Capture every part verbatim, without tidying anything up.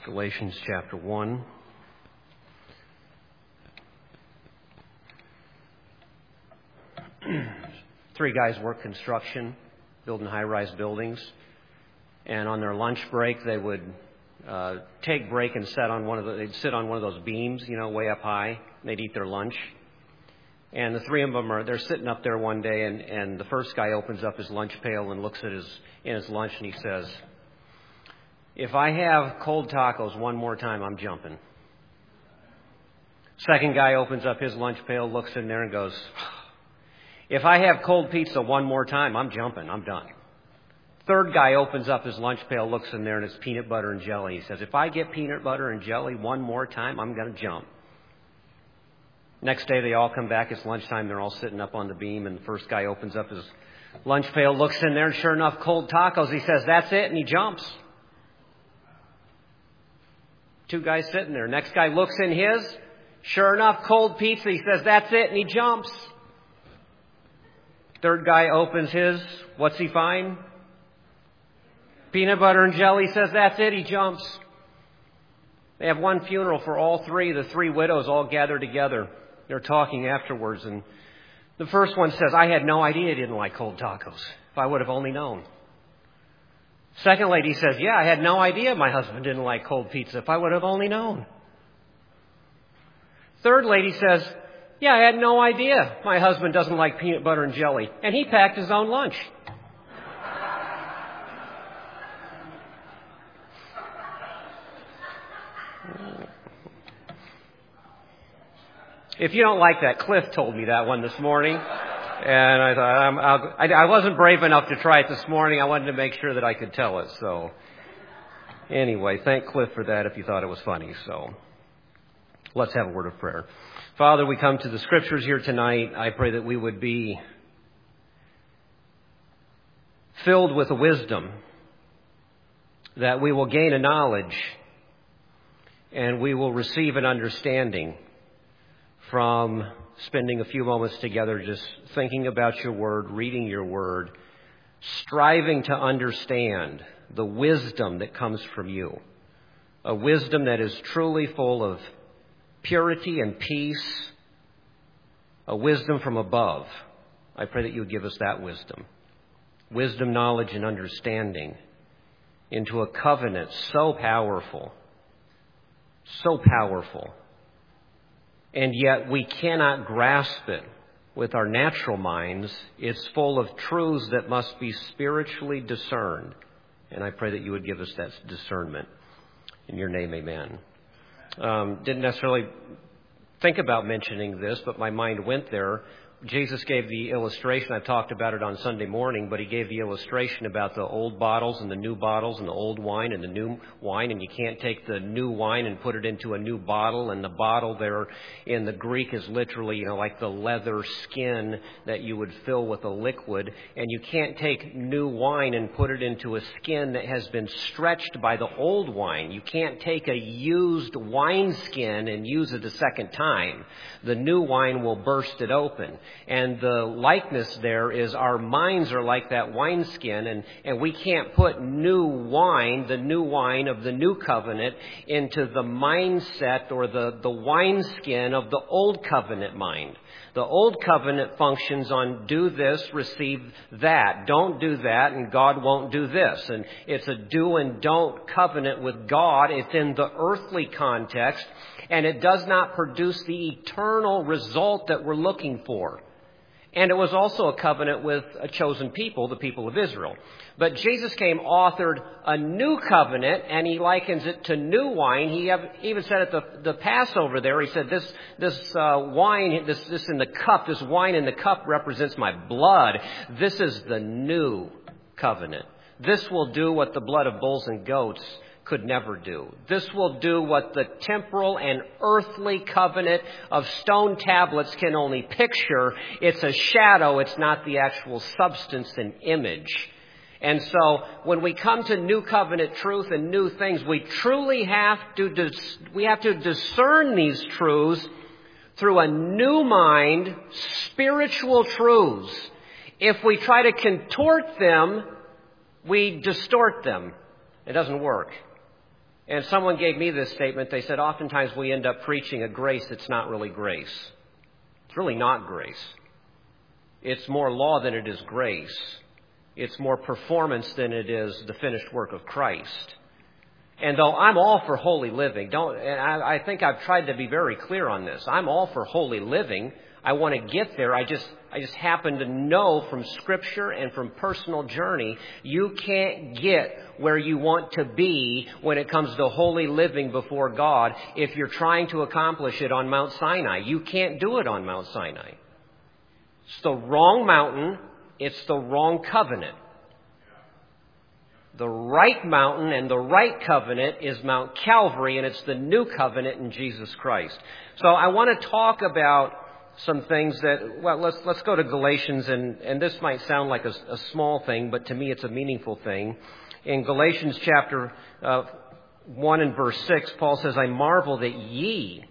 Galatians chapter one. Three guys work construction, building high-rise buildings. And on their lunch break, they would uh, take break and sit on one of the, they'd sit on one of those beams, you know, way up high. And they'd eat their lunch. And the three of them are, they're sitting up there one day, and, and the first guy opens up his lunch pail and looks at his, in his lunch, and he says, "If I have cold tacos one more time, I'm jumping." Second guy opens up his lunch pail, looks in there and goes, "If I have cold pizza one more time, I'm jumping. I'm done." Third guy opens up his lunch pail, looks in there, and it's peanut butter and jelly. He says, "If I get peanut butter and jelly one more time, I'm going to jump." Next day, they all come back. It's lunchtime. They're all sitting up on the beam, and the first guy opens up his lunch pail, looks in there, and sure enough, cold tacos. He says, "That's it," and he jumps. Two guys sitting there. Next guy looks in his. Sure enough, cold pizza. He says, "That's it," and he jumps. Third guy opens his. What's he find? Peanut butter and jelly. He says, "That's it." He jumps. They have one funeral for all three. The three widows all gather together. They're talking afterwards, and the first one says, "I had no idea he didn't like cold tacos. If I would have only known." Second lady says, "Yeah, I had no idea my husband didn't like cold pizza. If I would have only known." Third lady says, "Yeah, I had no idea my husband doesn't like peanut butter and jelly. And he packed his own lunch." If you don't like that, Cliff told me that one this morning. And I thought, I'm, I'll, I, I wasn't brave enough to try it this morning. I wanted to make sure that I could tell it. So anyway, thank Cliff for that if you thought it was funny. So let's have a word of prayer. Father, we come to the Scriptures here tonight. I pray that we would be filled with a wisdom, that we will gain a knowledge, and we will receive an understanding from spending a few moments together just thinking about your word, reading your word, striving to understand the wisdom that comes from you, a wisdom that is truly full of purity and peace, a wisdom from above. I pray that you would give us that wisdom, wisdom, knowledge, and understanding into a covenant so powerful, so powerful. And yet we cannot grasp it with our natural minds. It's full of truths that must be spiritually discerned. And I pray that you would give us that discernment. In your name, amen. Um, didn't necessarily think about mentioning this, but my mind went there. Jesus gave the illustration. I talked about it on Sunday morning, but he gave the illustration about the old bottles and the new bottles and the old wine and the new wine. And you can't take the new wine and put it into a new bottle. And the bottle there in the Greek is literally, you know, like the leather skin that you would fill with a liquid. And you can't take new wine and put it into a skin that has been stretched by the old wine. You can't take a used wine skin and use it a second time. The new wine will burst it open. And the likeness there is our minds are like that wineskin, and, and we can't put new wine, the new wine of the new covenant, into the mindset or the, the wineskin of the old covenant mind. The old covenant functions on do this, receive that. Don't do that, and God won't do this. And it's a do and don't covenant with God. It's in the earthly context, and it does not produce the eternal result that we're looking for. And it was also a covenant with a chosen people, the people of Israel. But Jesus came, authored a new covenant, and he likens it to new wine. He even said at the, the Passover there, he said, this, this uh, wine, this, this in the cup, this wine in the cup represents my blood. This is the new covenant. This will do what the blood of bulls and goats could never do. This will do what the temporal and earthly covenant of stone tablets can only picture. It's a shadow. It's not the actual substance and image. And so when we come to new covenant truth and new things, we truly have to dis- we have to discern these truths through a new mind, spiritual truths. If we try to contort them, we distort them. It doesn't work. And someone gave me this statement. They said, oftentimes we end up preaching a grace that's not really grace. It's really not grace. It's more law than it is grace. It's more performance than it is the finished work of Christ. And though I'm all for holy living, don't, and I, I think I've tried to be very clear on this. I'm all for holy living. I want to get there. I just, I just happen to know from Scripture and from personal journey, you can't get where you want to be when it comes to holy living before God if you're trying to accomplish it on Mount Sinai. You can't do it on Mount Sinai. It's the wrong mountain. It's the wrong covenant. The right mountain and the right covenant is Mount Calvary, and it's the new covenant in Jesus Christ. So I want to talk about some things that, well, let's let's go to Galatians, and, and this might sound like a, a small thing, but to me it's a meaningful thing. In Galatians chapter uh, one and verse six, Paul says, I marvel that ye,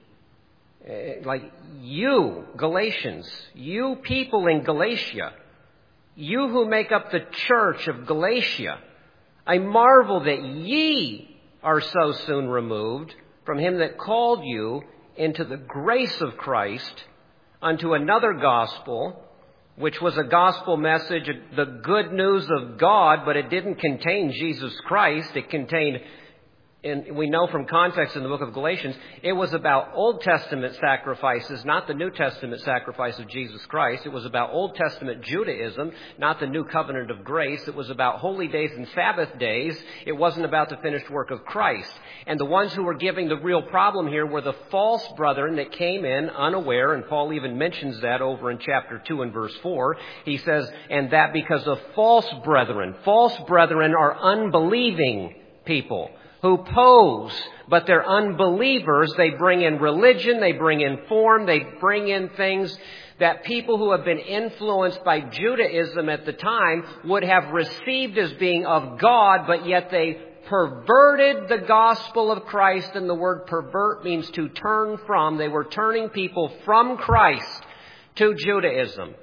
like you, Galatians, you people in Galatia, you who make up the church of Galatia, I marvel that ye are so soon removed from him that called you into the grace of Christ unto another gospel, which was a gospel message, the good news of God, but it didn't contain Jesus Christ. It contained, and we know from context in the book of Galatians, it was about Old Testament sacrifices, not the New Testament sacrifice of Jesus Christ. It was about Old Testament Judaism, not the new covenant of grace. It was about holy days and Sabbath days. It wasn't about the finished work of Christ. And the ones who were giving the real problem here were the false brethren that came in unaware, and Paul even mentions that over in chapter two and verse four. He says, and that because of false brethren. False brethren are unbelieving people who pose, but they're unbelievers. They bring in religion, they bring in form, they bring in things that people who have been influenced by Judaism at the time would have received as being of God, but yet they perverted the gospel of Christ, and the word pervert means to turn from. They were turning people from Christ to Judaism.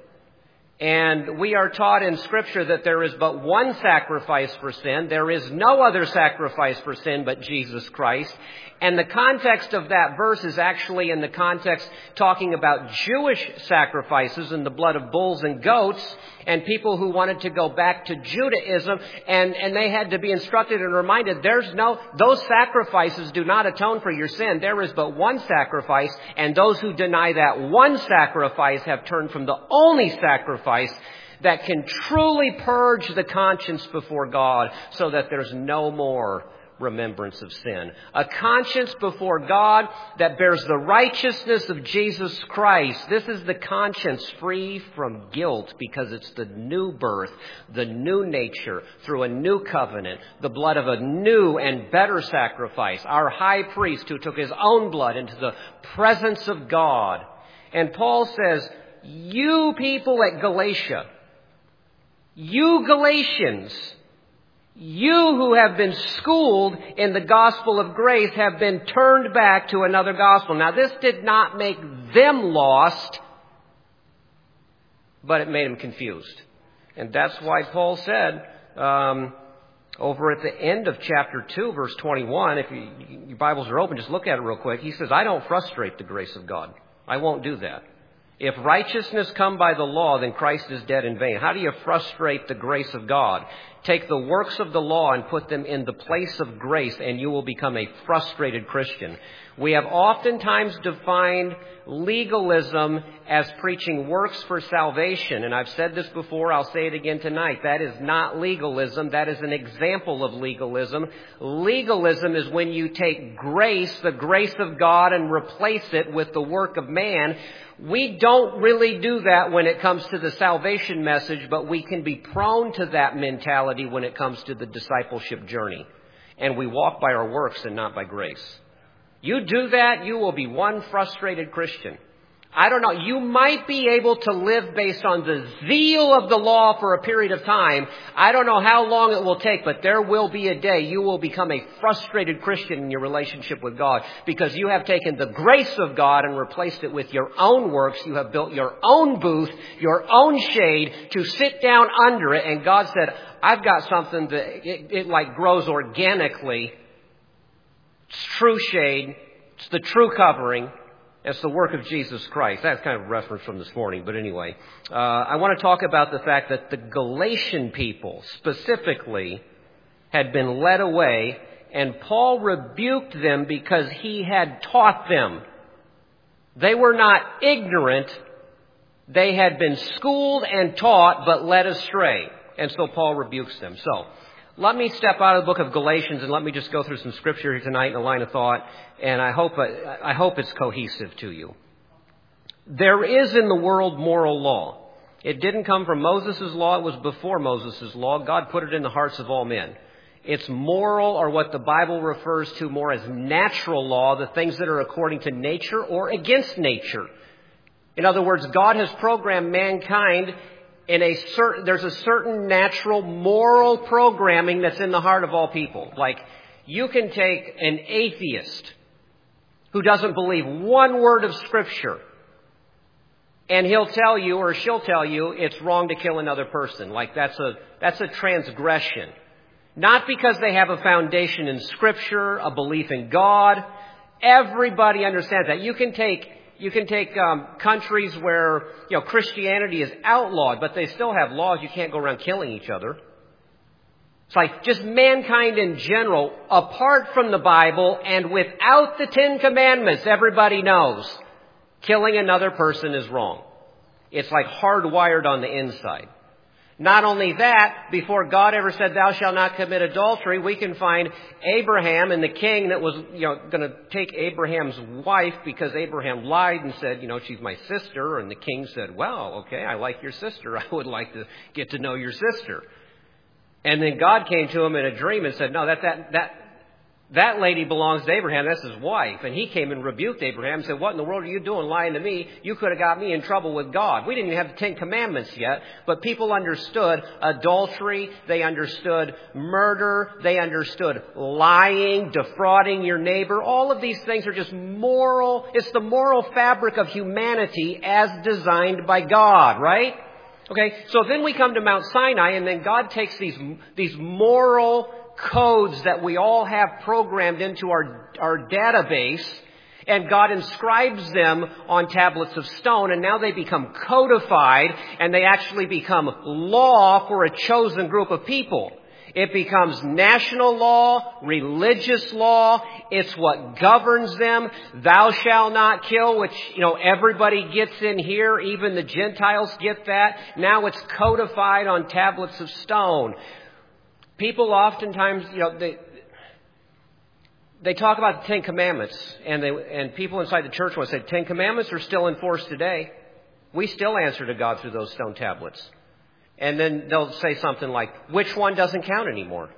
And we are taught in Scripture that there is but one sacrifice for sin. There is no other sacrifice for sin but Jesus Christ. And the context of that verse is actually in the context talking about Jewish sacrifices and the blood of bulls and goats and people who wanted to go back to Judaism. And, and they had to be instructed and reminded, there's no, those sacrifices do not atone for your sin. There is but one sacrifice. And those who deny that one sacrifice have turned from the only sacrifice that can truly purge the conscience before God so that there's no more remembrance of sin. A conscience before God that bears the righteousness of Jesus Christ. This is the conscience free from guilt because it's the new birth, the new nature through a new covenant, the blood of a new and better sacrifice. Our high priest who took his own blood into the presence of God. And Paul says, you people at Galatia, you Galatians, you who have been schooled in the gospel of grace have been turned back to another gospel. Now, this did not make them lost, but it made them confused. And that's why Paul said, um, over at the end of chapter two, verse twenty-one, if you, your Bibles are open, just look at it real quick. He says, I don't frustrate the grace of God. I won't do that. If righteousness come by the law, then Christ is dead in vain. How do you frustrate the grace of God? Take the works of the law and put them in the place of grace, and you will become a frustrated Christian. We have oftentimes defined legalism as preaching works for salvation. And I've said this before, I'll say it again tonight. That is not legalism. That is an example of legalism. Legalism is when you take grace, the grace of God, and replace it with the work of man. We don't really do that when it comes to the salvation message, but we can be prone to that mentality when it comes to the discipleship journey. And we walk by our works and not by grace. You do that, you will be one frustrated Christian. I don't know. You might be able to live based on the zeal of the law for a period of time. I don't know how long it will take, but there will be a day you will become a frustrated Christian in your relationship with God because you have taken the grace of God and replaced it with your own works. You have built your own booth, your own shade to sit down under it. And God said, I've got something that it, it like grows organically true shade. It's the true covering. It's the work of Jesus Christ. That's kind of a reference from this morning, but anyway. Uh, I want to talk about the fact that the Galatian people specifically had been led away, and Paul rebuked them because he had taught them. They were not ignorant. They had been schooled and taught, but led astray. And so Paul rebukes them. So, let me step out of the book of Galatians and let me just go through some scripture here tonight in a line of thought, and I hope I hope it's cohesive to you. There is in the world moral law. It didn't come from Moses' law. It was before Moses' law. God put it in the hearts of all men. It's moral, or what the Bible refers to more as natural law, the things that are according to nature or against nature. In other words, God has programmed mankind in a certain, there's a certain natural moral programming that's in the heart of all people. Like, you can take an atheist who doesn't believe one word of Scripture, and he'll tell you, or she'll tell you, it's wrong to kill another person. Like, that's a, that's a transgression. Not because they have a foundation in Scripture, a belief in God. Everybody understands that. You can take You can take um, countries where, you know, Christianity is outlawed, but they still have laws. You can't go around killing each other. It's like just mankind in general, apart from the Bible and without the Ten Commandments, everybody knows killing another person is wrong. It's like hardwired on the inside. Not only that, before God ever said, thou shalt not commit adultery, we can find Abraham and the king that was, you know, going to take Abraham's wife because Abraham lied and said, you know, she's my sister. And the king said, well, okay, I like your sister. I would like to get to know your sister. And then God came to him in a dream and said, no, that, that, that, that lady belongs to Abraham. That's his wife. And he came and rebuked Abraham and said, what in the world are you doing lying to me? You could have got me in trouble with God. We didn't even have the Ten Commandments yet, but people understood adultery. They understood murder. They understood lying, defrauding your neighbor. All of these things are just moral. It's the moral fabric of humanity as designed by God, right? Okay, so then we come to Mount Sinai, and then God takes these, these moral codes that we all have programmed into our, our database, and God inscribes them on tablets of stone, and now they become codified, and they actually become law for a chosen group of people. It becomes national law, religious law. It's what governs them. Thou shalt not kill, which, you know, everybody gets in here. Even the Gentiles get that. Now it's codified on tablets of stone. People oftentimes, you know, they they talk about the Ten Commandments, and they and people inside the church will say, Ten Commandments are still in force today. We still answer to God through those stone tablets. And then they'll say something like, which one doesn't count anymore?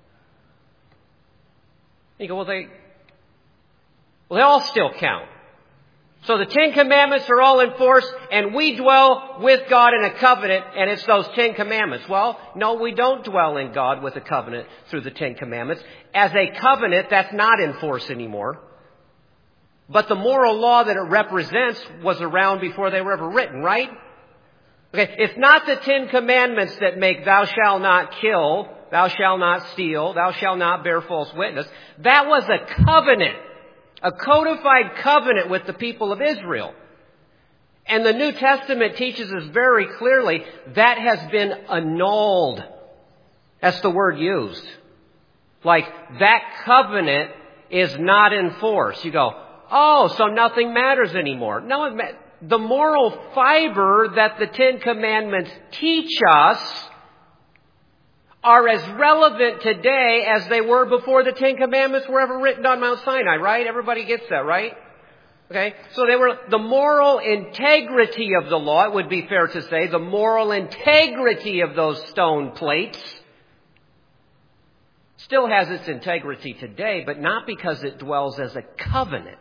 You go, well, they, well, they all still count. So the Ten Commandments are all in force, and we dwell with God in a covenant, and it's those Ten Commandments. Well, no, we don't dwell in God with a covenant through the Ten Commandments. As a covenant, that's not in force anymore. But the moral law that it represents was around before they were ever written, right? Okay, it's not the Ten Commandments that make thou shalt not kill, thou shalt not steal, thou shalt not bear false witness. That was a covenant, a codified covenant with the people of Israel. And the New Testament teaches us very clearly that has been annulled. That's the word used. Like, that covenant is not in force. You go, oh, so nothing matters anymore. No, it matters. The moral fiber that the Ten Commandments teach us are as relevant today as they were before the Ten Commandments were ever written on Mount Sinai, right? Everybody gets that, right? Okay, so they were the moral integrity of the law, it would be fair to say, the moral integrity of those stone plates still has its integrity today, but not because it dwells as a covenant.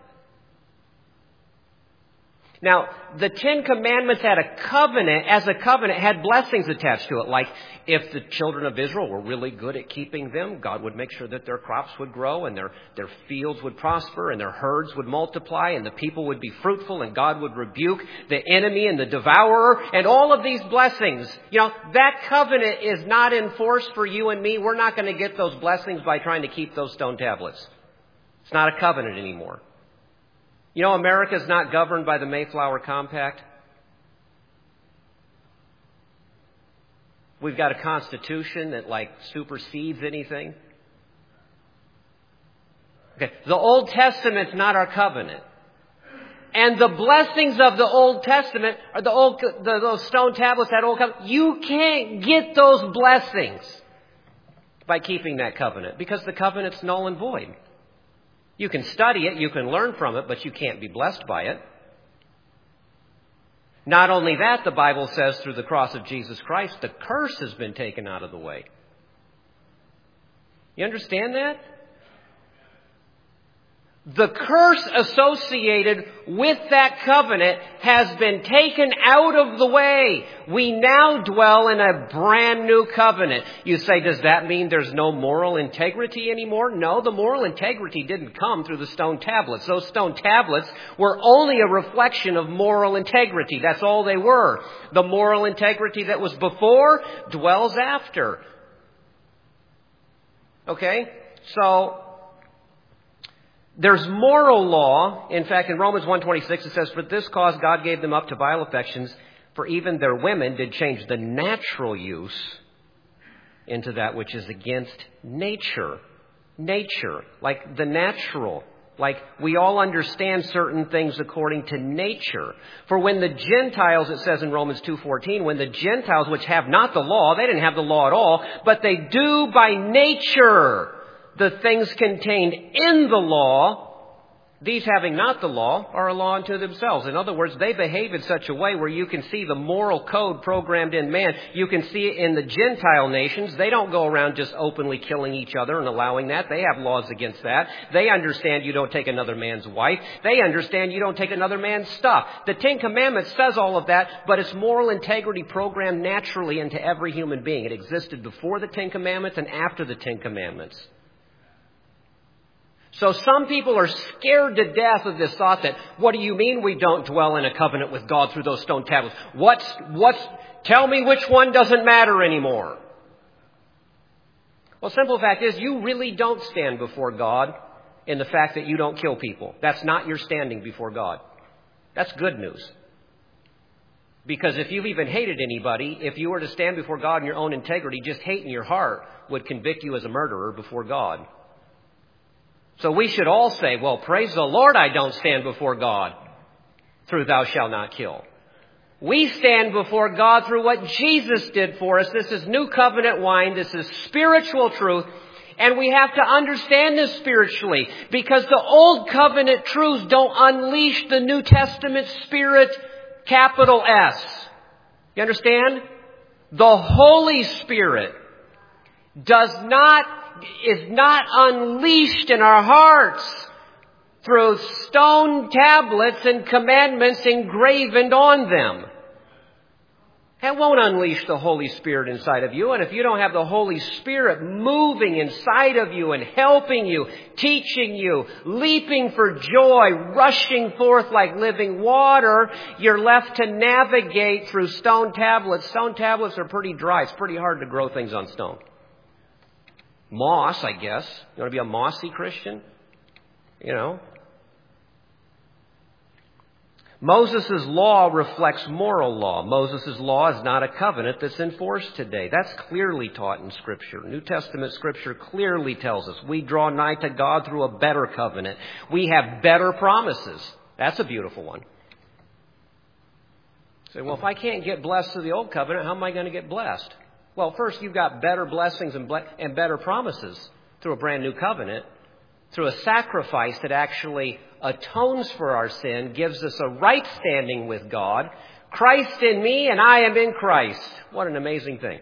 Now, the Ten Commandments had a covenant, as a covenant, had blessings attached to it. Like, if the children of Israel were really good at keeping them, God would make sure that their crops would grow and their, their fields would prosper and their herds would multiply and the people would be fruitful and God would rebuke the enemy and the devourer and all of these blessings. You know, that covenant is not in force for you and me. We're not going to get those blessings by trying to keep those stone tablets. It's not a covenant anymore. You know, America is not governed by the Mayflower Compact. We've got a constitution that, like, supersedes anything. Okay, the Old Testament's not our covenant. And the blessings of the Old Testament, or the old, the, those stone tablets, that old covenant, you can't get those blessings by keeping that covenant, because the covenant's null and void. You can study it, you can learn from it, but you can't be blessed by it. Not only that, the Bible says through the cross of Jesus Christ, the curse has been taken out of the way. You understand that? The curse associated with that covenant has been taken out of the way. We now dwell in a brand new covenant. You say, does that mean there's no moral integrity anymore? No, the moral integrity didn't come through the stone tablets. Those stone tablets were only a reflection of moral integrity. That's all they were. The moral integrity that was before dwells after. Okay? So, there's moral law. In fact, in Romans one twenty-six it says, for this cause God gave them up to vile affections, for even their women did change the natural use into that which is against nature. Nature, like the natural. Like we all understand certain things according to nature. For when the Gentiles, it says in Romans two fourteen, when the Gentiles which have not the law, they didn't have the law at all, but they do by nature the things contained in the law, these having not the law are a law unto themselves. In other words, they behave in such a way where you can see the moral code programmed in man. You can see it in the Gentile nations. They don't go around just openly killing each other and allowing that. They have laws against that. They understand you don't take another man's wife. They understand you don't take another man's stuff. The Ten Commandments says all of that, but it's moral integrity programmed naturally into every human being. It existed before the Ten Commandments and after the Ten Commandments. So some people are scared to death of this thought that, what do you mean we don't dwell in a covenant with God through those stone tablets? What's, what's, tell me which one doesn't matter anymore. Well, simple fact is, you really don't stand before God in the fact that you don't kill people. That's not your standing before God. That's good news. Because if you've even hated anybody, if you were to stand before God in your own integrity, just hate in your heart would convict you as a murderer before God. So we should all say, well, praise the Lord, I don't stand before God through thou shalt not kill. We stand before God through what Jesus did for us. This is new covenant wine. This is spiritual truth. And we have to understand this spiritually, because the old covenant truths don't unleash the New Testament Spirit, capital S. You understand? The Holy Spirit does not is not unleashed in our hearts through stone tablets and commandments engraven on them. That won't unleash the Holy Spirit inside of you. And if you don't have the Holy Spirit moving inside of you and helping you, teaching you, leaping for joy, rushing forth like living water, you're left to navigate through stone tablets. Stone tablets are pretty dry. It's pretty hard to grow things on stone. Moss, I guess. You want to be a mossy Christian? You know. Moses' law reflects moral law. Moses' law is not a covenant that's enforced today. That's clearly taught in Scripture. New Testament Scripture clearly tells us we draw nigh to God through a better covenant. We have better promises. That's a beautiful one. Say, well, if I can't get blessed through the old covenant, how am I going to get blessed? Well, first, you've got better blessings and, ble- and better promises through a brand new covenant, through a sacrifice that actually atones for our sin, gives us a right standing with God. Christ in me and I am in Christ. What an amazing thing.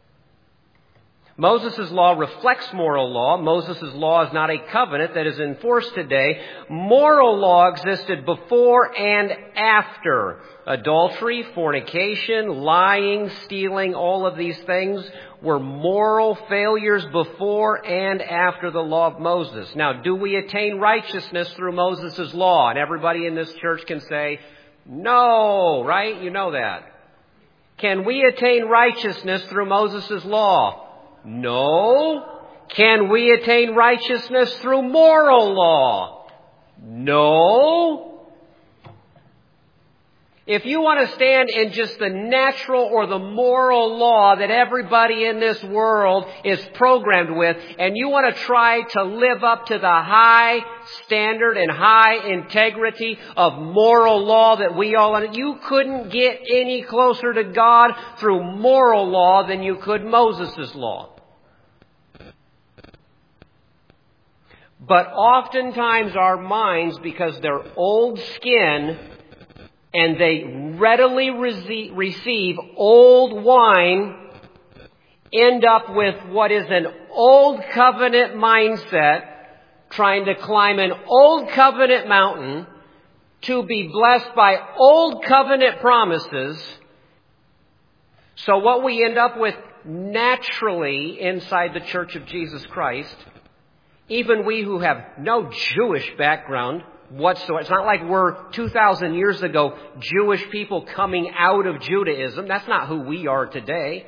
Moses' law reflects moral law. Moses' law is not a covenant that is enforced today. Moral law existed before and after. Adultery, fornication, lying, stealing, all of these things were moral failures before and after the law of Moses. Now, do we attain righteousness through Moses' law? And everybody in this church can say, no, right? You know that. Can we attain righteousness through Moses' law? No. Can we attain righteousness through moral law? No. If you want to stand in just the natural or the moral law that everybody in this world is programmed with, and you want to try to live up to the high standard and high integrity of moral law that we all, you couldn't get any closer to God through moral law than you could Moses' law. But oftentimes our minds, because they're old skin, and they readily rece- receive old wine, end up with what is an old covenant mindset, trying to climb an old covenant mountain to be blessed by old covenant promises. So what we end up with naturally inside the Church of Jesus Christ, even we who have no Jewish background whatsoever. It's not like we're two thousand years ago Jewish people coming out of Judaism. That's not who we are today.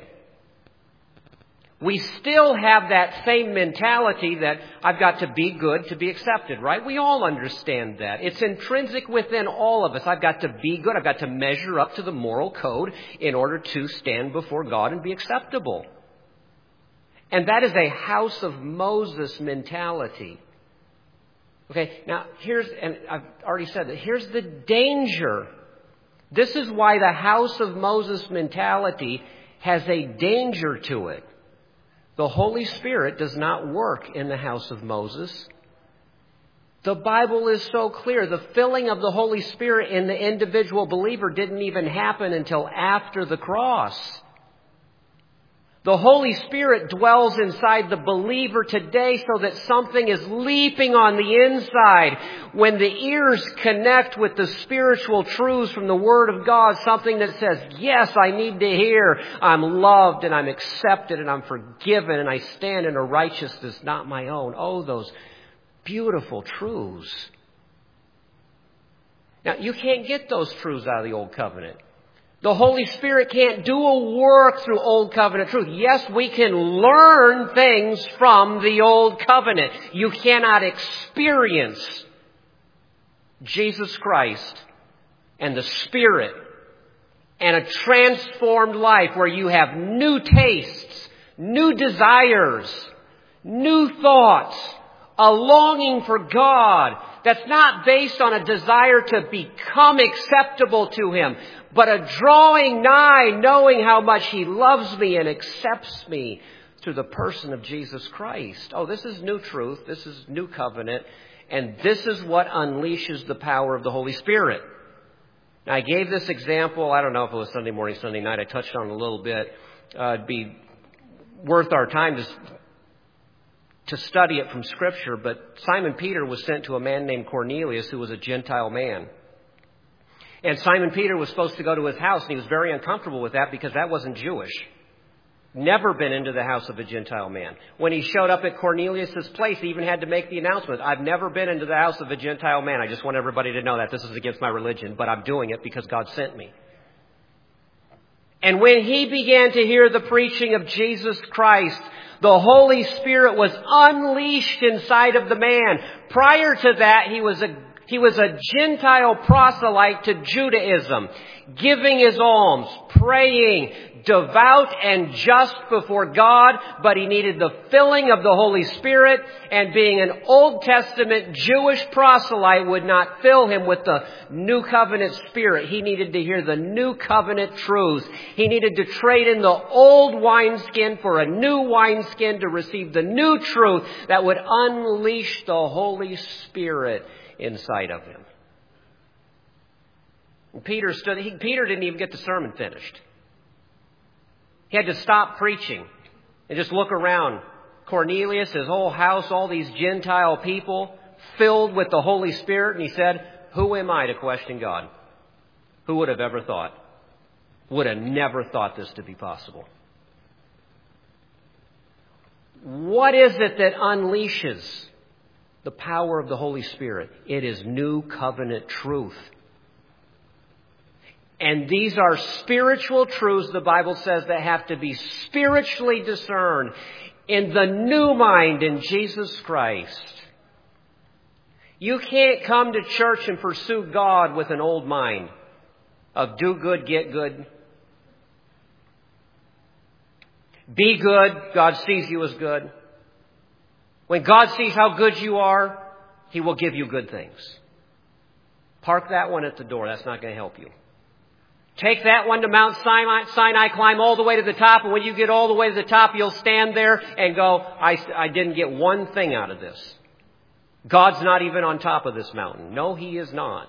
We still have that same mentality that I've got to be good to be accepted, right? We all understand that. It's intrinsic within all of us. I've got to be good. I've got to measure up to the moral code in order to stand before God and be acceptable. And that is a House of Moses mentality. Okay, now here's, and I've already said that, here's the danger. This is why the House of Moses mentality has a danger to it. The Holy Spirit does not work in the House of Moses. The Bible is so clear. The filling of the Holy Spirit in the individual believer didn't even happen until after the cross. The Holy Spirit dwells inside the believer today so that something is leaping on the inside. When the ears connect with the spiritual truths from the Word of God, something that says, yes, I need to hear. I'm loved and I'm accepted and I'm forgiven and I stand in a righteousness not my own. Oh, those beautiful truths. Now, you can't get those truths out of the Old Covenant. The Holy Spirit can't do a work through Old Covenant truth. Yes, we can learn things from the Old Covenant. You cannot experience Jesus Christ and the Spirit and a transformed life where you have new tastes, new desires, new thoughts, a longing for God that's not based on a desire to become acceptable to Him, but a drawing nigh, knowing how much He loves me and accepts me through the person of Jesus Christ. Oh, this is new truth. This is new covenant. And this is what unleashes the power of the Holy Spirit. Now, I gave this example. I don't know if it was Sunday morning, Sunday night. I touched on it a little bit. Uh, it'd be worth our time to, to study it from Scripture. But Simon Peter was sent to a man named Cornelius who was a Gentile man. And Simon Peter was supposed to go to his house, and he was very uncomfortable with that because that wasn't Jewish. Never been into the house of a Gentile man. When he showed up at Cornelius' place, he even had to make the announcement, I've never been into the house of a Gentile man. I just want everybody to know that. This is against my religion, but I'm doing it because God sent me. And when he began to hear the preaching of Jesus Christ, the Holy Spirit was unleashed inside of the man. Prior to that, he was a He was a Gentile proselyte to Judaism, giving his alms, praying, devout and just before God, but he needed the filling of the Holy Spirit, and being an Old Testament Jewish proselyte would not fill him with the New Covenant Spirit. He needed to hear the New Covenant truths. He needed to trade in the old wineskin for a new wineskin to receive the new truth that would unleash the Holy Spirit inside of him. And Peter stood. He, Peter didn't even get the sermon finished. He had to stop preaching and just look around. Cornelius, his whole house, all these Gentile people filled with the Holy Spirit, and he said, "Who am I to question God? Who would have ever thought? Would have never thought this to be possible." What is it that unleashes the power of the Holy Spirit? It is new covenant truth. And these are spiritual truths, the Bible says, that have to be spiritually discerned. in the new mind in Jesus Christ. You can't come to church and pursue God with an old mind of do good, get good. Be good. God sees you as good. When God sees how good you are, He will give you good things. Park that one at the door. That's not going to help you. Take that one to Mount Sinai, Sinai, climb all the way to the top, and when you get all the way to the top, you'll stand there and go, I, I didn't get one thing out of this. God's not even on top of this mountain. No, He is not.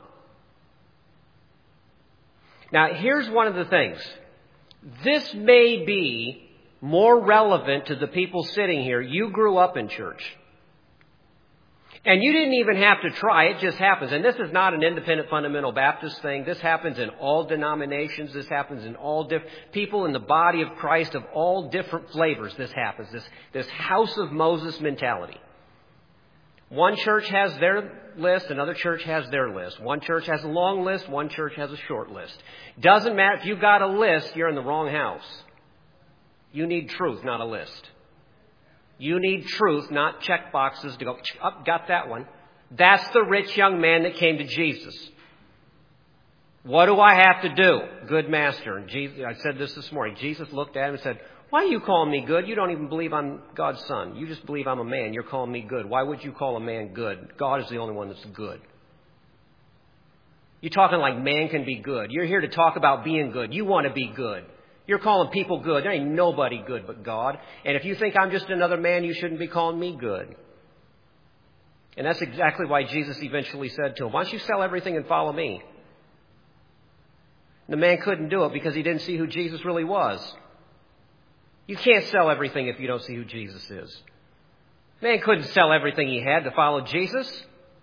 Now, here's one of the things. This may be more relevant to the people sitting here. You grew up in church. And you didn't even have to try. It just happens. And this is not an independent fundamental Baptist thing. This happens in all denominations. This happens in all different people in the body of Christ of all different flavors. This happens. This, this house of Moses mentality. One church has their list. Another church has their list. One church has a long list. One church has a short list. Doesn't matter. If you've got a list, you're in the wrong house. You need truth, not a list. You need truth, not check boxes to go, up, oh, got that one. That's the rich young man that came to Jesus. What do I have to do? Good master. And Jesus, I said this this morning. Jesus looked at him and said, why are you calling me good? You don't even believe I'm God's son. You just believe I'm a man. You're calling me good. Why would you call a man good? God is the only one that's good. You're talking like man can be good. You're here to talk about being good. You want to be good. You're calling people good. There ain't nobody good but God. And if you think I'm just another man, you shouldn't be calling me good. And that's exactly why Jesus eventually said to him, why don't you sell everything and follow me? The man couldn't do it because he didn't see who Jesus really was. You can't sell everything if you don't see who Jesus is. The man couldn't sell everything he had to follow Jesus.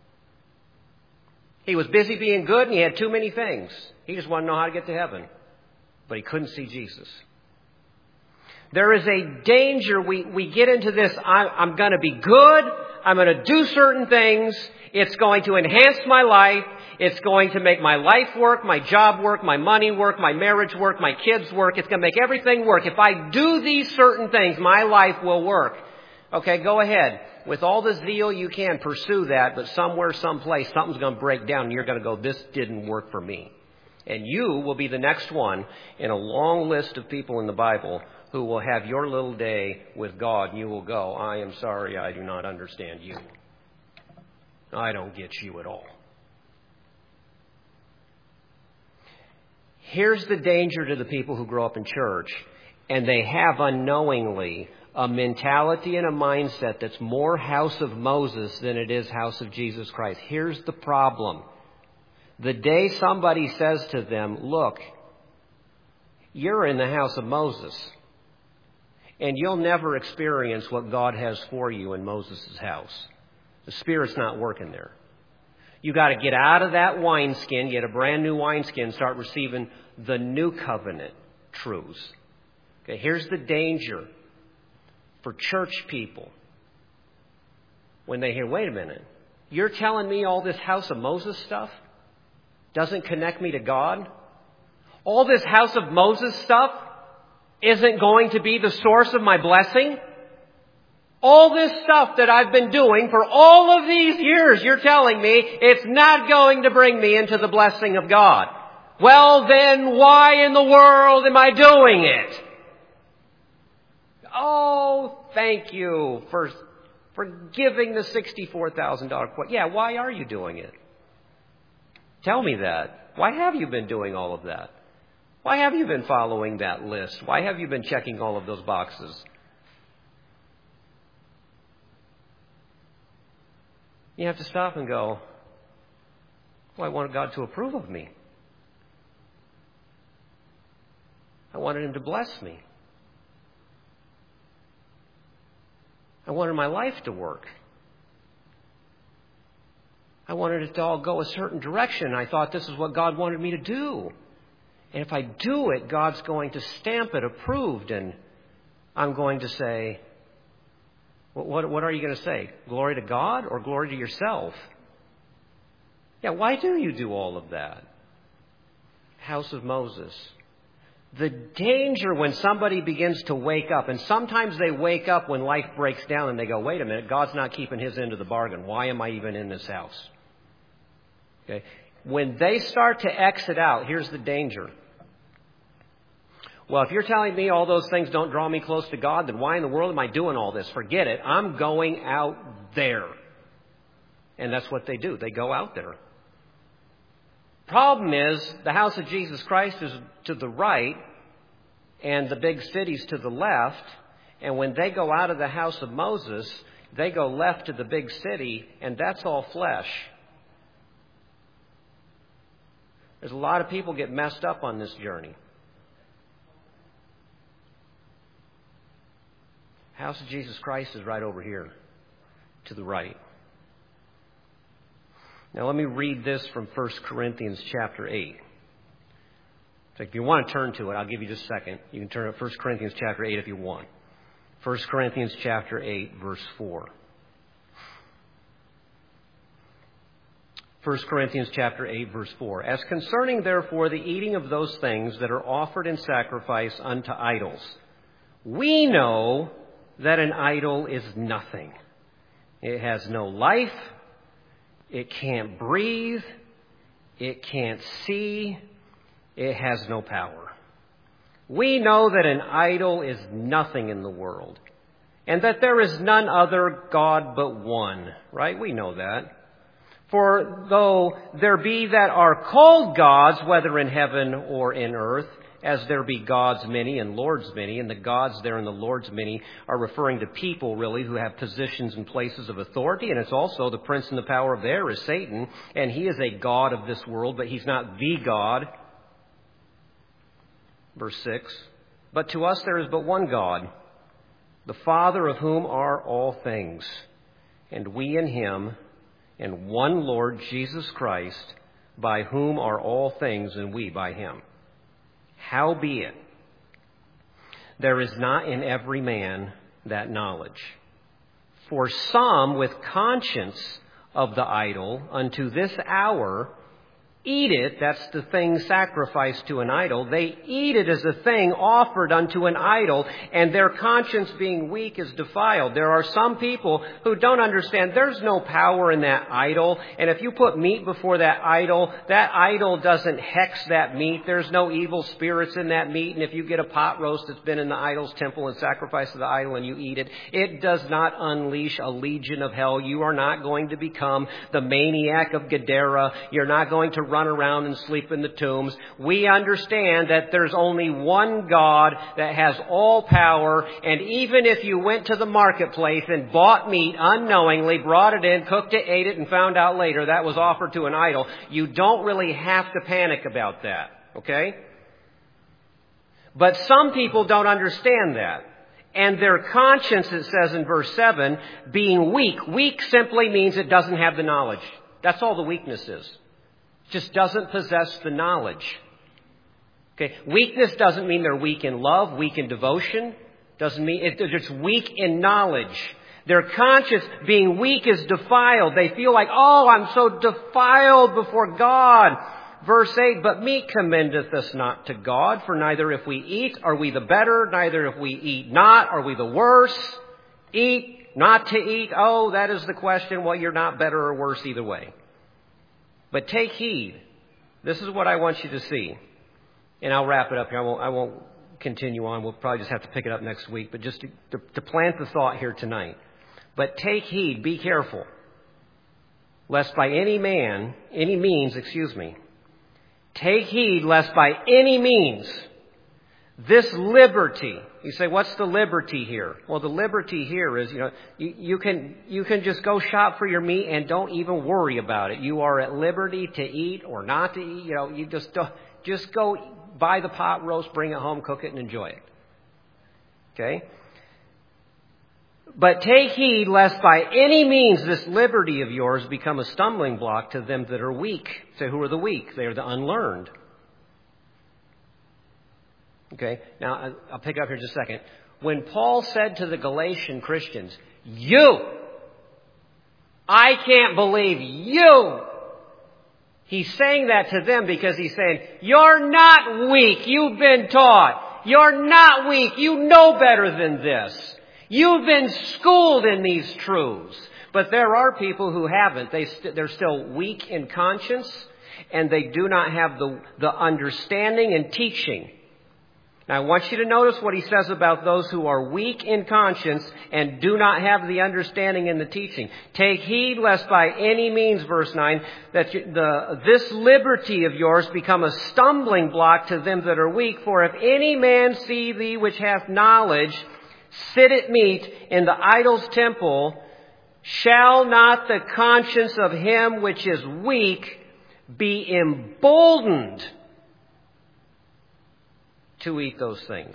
He was busy being good and he had too many things. He just wanted to know how to get to heaven. But he couldn't see Jesus. There is a danger. We, we get into this, I, I'm going to be good. I'm going to do certain things. It's going to enhance my life. It's going to make my life work, my job work, my money work, my marriage work, my kids work. It's going to make everything work. If I do these certain things, my life will work. Okay, go ahead. With all the zeal you can, pursue that. But somewhere, someplace, something's going to break down and you're going to go, this didn't work for me. And you will be the next one in a long list of people in the Bible who will have your little day with God. And you will go, I am sorry, I do not understand you. I don't get you at all. Here's the danger to the people who grow up in church. And they have unknowingly a mentality and a mindset that's more house of Moses than it is house of Jesus Christ. Here's the problem. The day somebody says to them, look, you're in the house of Moses, and you'll never experience what God has for you in Moses' house. The Spirit's not working there. You got to get out of that wineskin, get a brand new wineskin, start receiving the new covenant truths. Okay, here's the danger for church people when they hear, wait a minute, you're telling me all this house of Moses stuff doesn't connect me to God? All this house of Moses stuff isn't going to be the source of my blessing? All this stuff that I've been doing for all of these years, you're telling me it's not going to bring me into the blessing of God. Well, then why in the world am I doing it? Oh, thank you for, for giving the sixty-four thousand dollars quote. Yeah, why are you doing it? Tell me that. Why have you been doing all of that? Why have you been following that list? Why have you been checking all of those boxes? You have to stop and go, well, I wanted God to approve of me. I wanted Him to bless me. I wanted my life to work. I wanted it to all go a certain direction. I thought this is what God wanted me to do. And if I do it, God's going to stamp it approved. And I'm going to say, what, what, what are you going to say? Glory to God or glory to yourself? Yeah, why do you do all of that? House of Moses. The danger when somebody begins to wake up, and sometimes they wake up when life breaks down and they go, wait a minute, God's not keeping his end of the bargain. Why am I even in this house? Okay. When they start to exit out, here's the danger. Well, if you're telling me all those things don't draw me close to God, then why in the world am I doing all this? Forget it. I'm going out there. And that's what they do. They go out there. Problem is, the house of Jesus Christ is to the right and the big city's to the left. And when they go out of the house of Moses, they go left to the big city, and that's all flesh. There's a lot of people get messed up on this journey. House of Jesus Christ is right over here to the right. Now let me read this from First Corinthians chapter eight. So if you want to turn to it, I'll give you just a second. You can turn to First Corinthians chapter eight if you want. First Corinthians chapter eight, verse four. First Corinthians chapter eight, verse four. As concerning, therefore, the eating of those things that are offered in sacrifice unto idols, we know that an idol is nothing. It has no life. It can't breathe. It can't see. It has no power. We know that an idol is nothing in the world, and that there is none other God but one. Right? We know that. For though there be that are called gods, whether in heaven or in earth, as there be gods many and lords many, and the gods there and the lords many are referring to people, really, who have positions and places of authority. And it's also the prince and the power of the air is Satan, and he is a god of this world, but he's not the God. Verse six. But to us there is but one God, the Father of whom are all things, and we in him, and one Lord Jesus Christ, by whom are all things, and we by him. Howbeit, there is not in every man that knowledge. For some with conscience of the idol unto this hour eat it, that's the thing sacrificed to an idol. They eat it as a thing offered unto an idol, and their conscience being weak is defiled. There are some people who don't understand there's no power in that idol, and if you put meat before that idol, that idol doesn't hex that meat. There's no evil spirits in that meat, and if you get a pot roast that's been in the idol's temple and sacrificed to the idol and you eat it, it does not unleash a legion of hell. You are not going to become the maniac of Gadara. You're not going to run around and sleep in the tombs. We understand that there's only one God that has all power, and even if you went to the marketplace and bought meat unknowingly, brought it in, cooked it, ate it, and found out later that was offered to an idol, you don't really have to panic about that, okay? But some people don't understand that. And their conscience, it says in verse seven, being weak. Weak simply means it doesn't have the knowledge. That's all the weakness is. Just doesn't possess the knowledge. Okay, weakness doesn't mean they're weak in love, weak in devotion. Doesn't mean it, they're just weak in knowledge. Their conscience, being weak, is defiled. They feel like, oh, I'm so defiled before God. Verse eight, but meat commendeth us not to God, for neither if we eat are we the better, neither if we eat not are we the worse. Eat, not to eat, oh, that is the question. Well, you're not better or worse either way. But take heed. This is what I want you to see. And I'll wrap it up here. I won't, I won't continue on. We'll probably just have to pick it up next week. But just to, to, to plant the thought here tonight. But take heed, be careful, lest by any man, any means, excuse me, take heed lest by any means this liberty. You say, what's the liberty here? Well, the liberty here is, you know, you, you can you can just go shop for your meat and don't even worry about it. You are at liberty to eat or not to eat. You know, you just don't, just go buy the pot roast, bring it home, cook it, and enjoy it. Okay? But take heed lest by any means this liberty of yours become a stumbling block to them that are weak. So who are the weak? They are the unlearned. Okay, now I'll pick up here in just a second. When Paul said to the Galatian Christians, you, I can't believe you He's saying that to them because he's saying, you're not weak. You've been taught. You're not weak. You know better than this. You've been schooled in these truths. But there are people who haven't. They st- they're still weak in conscience, and they do not have the, the understanding and teaching. Now, I want you to notice what he says about those who are weak in conscience and do not have the understanding and the teaching. Take heed lest by any means, verse nine, that the, this liberty of yours become a stumbling block to them that are weak. For if any man see thee which hath knowledge sit at meat in the idol's temple, shall not the conscience of him which is weak be emboldened to eat those things?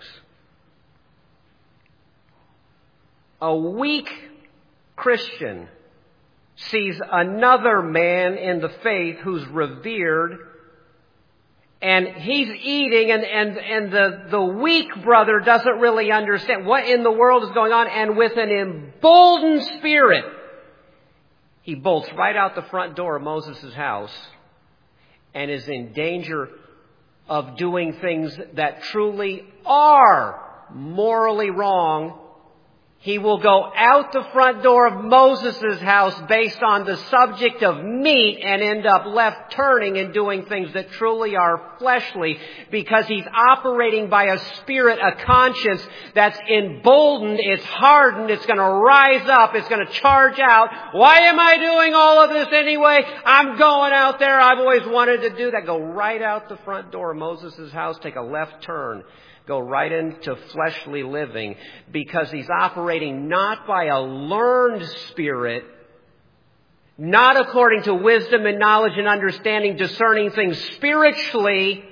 A weak Christian sees another man in the faith who's revered, and he's eating, and, and, and the, the weak brother doesn't really understand what in the world is going on, and with an emboldened spirit, he bolts right out the front door of Moses' house and is in danger of doing things that truly are morally wrong. He will go out the front door of Moses' house based on the subject of meat and end up left turning and doing things that truly are fleshly because he's operating by a spirit, a conscience that's emboldened, it's hardened, it's going to rise up, it's going to charge out. Why am I doing all of this anyway? I'm going out there. I've always wanted to do that. Go right out the front door of Moses' house, take a left turn. Go right into fleshly living because he's operating not by a learned spirit, not according to wisdom and knowledge and understanding, discerning things spiritually.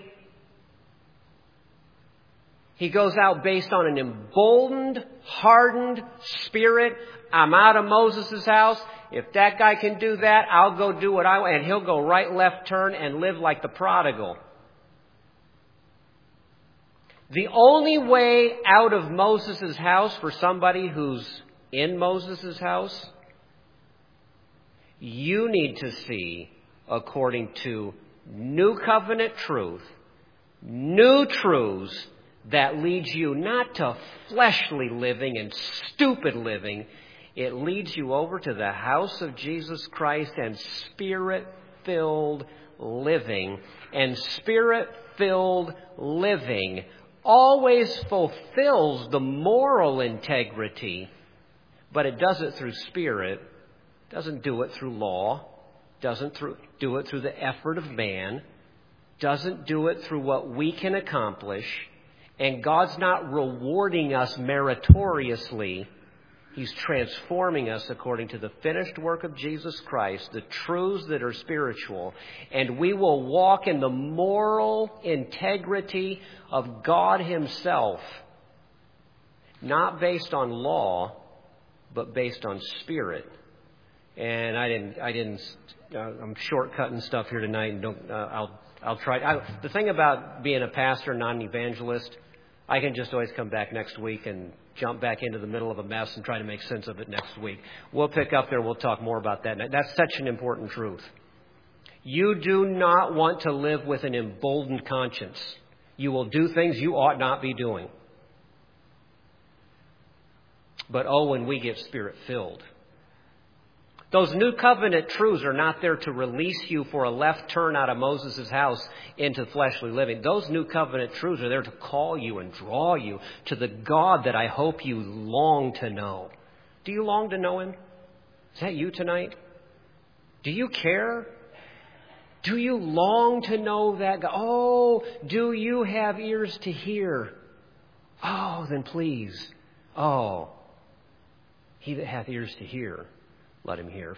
He goes out based on an emboldened, hardened spirit. I'm out of Moses' house. If that guy can do that, I'll go do what I want. And he'll go right, left turn and live like the prodigal. The only way out of Moses' house for somebody who's in Moses' house, you need to see according to new covenant truth, new truths that leads you not to fleshly living and stupid living. It leads you over to the house of Jesus Christ and Spirit-filled living. And Spirit-filled living always fulfills the moral integrity, but it does it through Spirit, doesn't do it through law, doesn't through, do it through the effort of man, doesn't do it through what we can accomplish, and God's not rewarding us meritoriously. He's transforming us according to the finished work of Jesus Christ, the truths that are spiritual, and we will walk in the moral integrity of God Himself, not based on law, but based on Spirit. And I didn't, I didn't, uh, I'm shortcutting stuff here tonight. Don't, uh, I'll, I'll try. I, the thing about being a pastor, not an evangelist, I can just always come back next week and jump back into the middle of a mess and try to make sense of it next week. We'll pick up there. We'll talk more about that. That's such an important truth. You do not want to live with an emboldened conscience. You will do things you ought not be doing. But oh, when we get Spirit-filled. Those new covenant truths are not there to release you for a left turn out of Moses' house into fleshly living. Those new covenant truths are there to call you and draw you to the God that I hope you long to know. Do you long to know Him? Is that you tonight? Do you care? Do you long to know that God? Oh, do you have ears to hear? Oh, then please. Oh, he that hath ears to hear, let him hear.